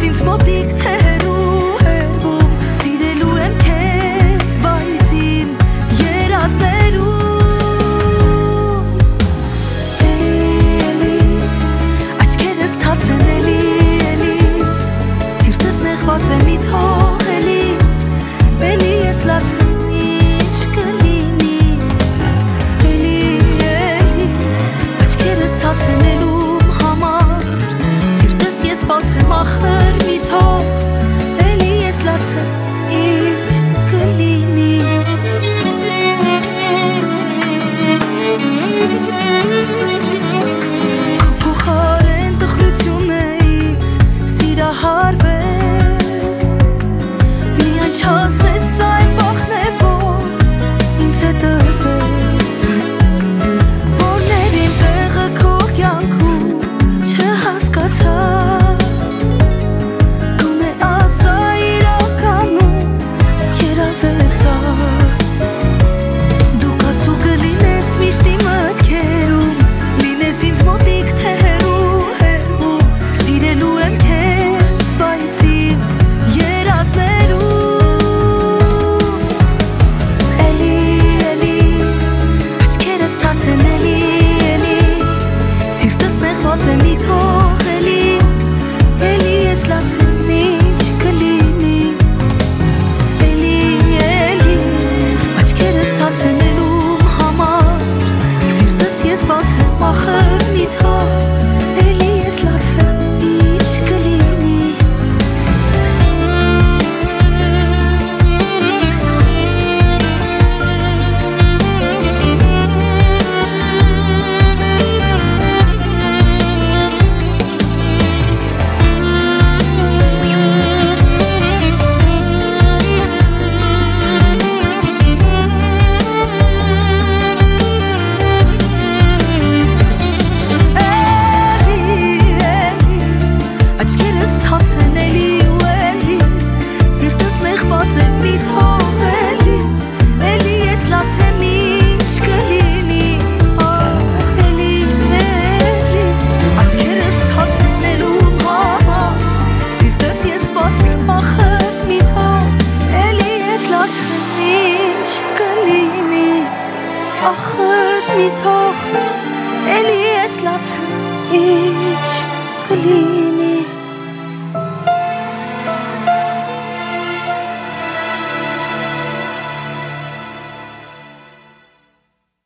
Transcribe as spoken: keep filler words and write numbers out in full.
ինձ մոտիկ թե հեռու հեռվում սիրելու եմ քեզ բայց իմ երազներում էլի աչքերս թաց են էլի էլի սիրտս նեղված է մի թող էլի էլի ես լացեմ ինչ կլինի էլի էլի աչքերս թաց են էլում համար սիրտս ես բացեմ ախր մի թող էլի ես լացեմ ինչ կլինի Քո փոխարեն տխրություն է ինձ սիրահարվել Միայն չասես այն բախն է որ ինձ է տրվել Որն էր իմ տեղը քո կյանքում չհասկացա Գոնե ասա իրականում երազեք սա Դու կասու կլինես միշտ իմ մտքերում Լինես ինձ մոտիկ թե հեռու հեռվում Սիրելու եմ քեզ բայց իմ երազներում Էլի էլի աչքերս թաց են էլի էլի Սիրտս նեղված է մի թող էլի Էլի ես լացեմ ինչ կլինի Էլի էլի աչքերս թաց են էլում համար Սիրտս ես բացեմ ախր մի թող Էլի ես լացեմ ինչ կլինի Աչքերս թաց են էլի ու էլի Սիրտս նեղված է մի թող էլի Էլի ես լացեմ ինչ կլինի Ախ էլի էլի Աչքերս թաց են էլում համար Սիրտս ես բացեմ ախր մի թող Էլի ես լացեմ ինչ կլինի Ախր մի թող Էլի ես լացեմ ինչ կլինի